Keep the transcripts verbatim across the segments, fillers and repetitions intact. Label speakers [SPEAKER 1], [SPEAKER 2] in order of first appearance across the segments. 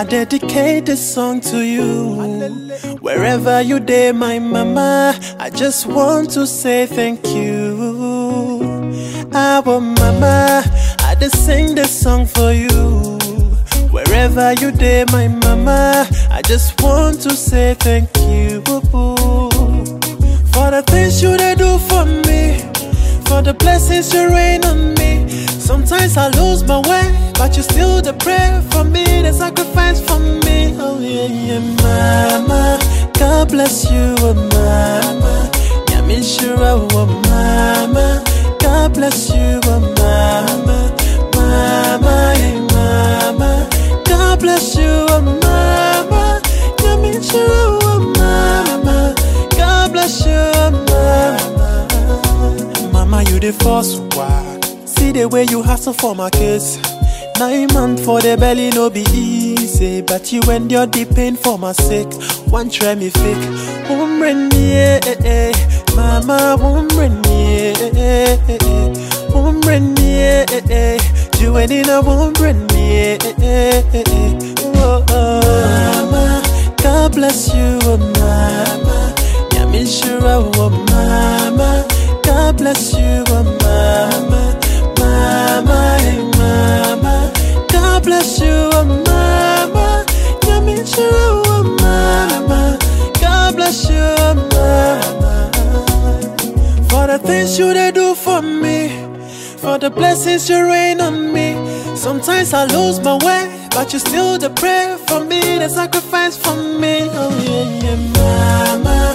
[SPEAKER 1] dedicate this song to you. Wherever you day, my mama, I just want to say thank you. Our mama, I just sing this song for you. Wherever you day, my mama, I just want to say thank you. For the things you they do for me, for the blessings you rain on me. Sometimes I lose my way, but you still the prayer for me, the sacrifice for me. Oh yeah, yeah, mama, God bless you, oh mama. Yamin Shura, oh mama, God bless you, oh mama. Mama, yeah, mama, God bless you, oh mama. Yamin Shura, oh mama, God bless you, oh mama. Mama, you the first one. See the way you hustle for my kids. Nine months for the belly no be easy, but you endure the pain for my sake. One try me fake, woman yeah, eh, mama woman yeah, woman yeah, you ain't in a woman yeah, oh, oh. Mama, God bless you, oh mama. Yamin Shura, oh mama, God bless you, oh mama. Mama, hey mama, God bless you, oh mama. Yamin Shura, oh mama, God bless you, oh mama. For the things you they do for me, for the blessings you rain on me. Sometimes I lose my way, but you still the prayer for me, the sacrifice for me. Oh yeah, yeah, mama.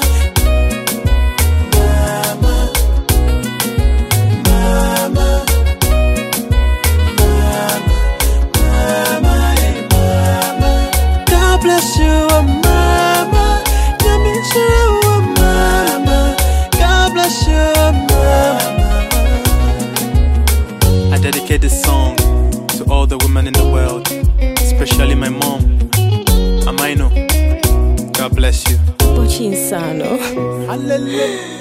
[SPEAKER 1] Bless you, oh mama. Yamin Shura, oh mama. God bless you, oh mama. I dedicate this song to all the women in the world, especially my mom, Amaino. God bless you.
[SPEAKER 2] Pochi Insano.
[SPEAKER 1] Hallelujah.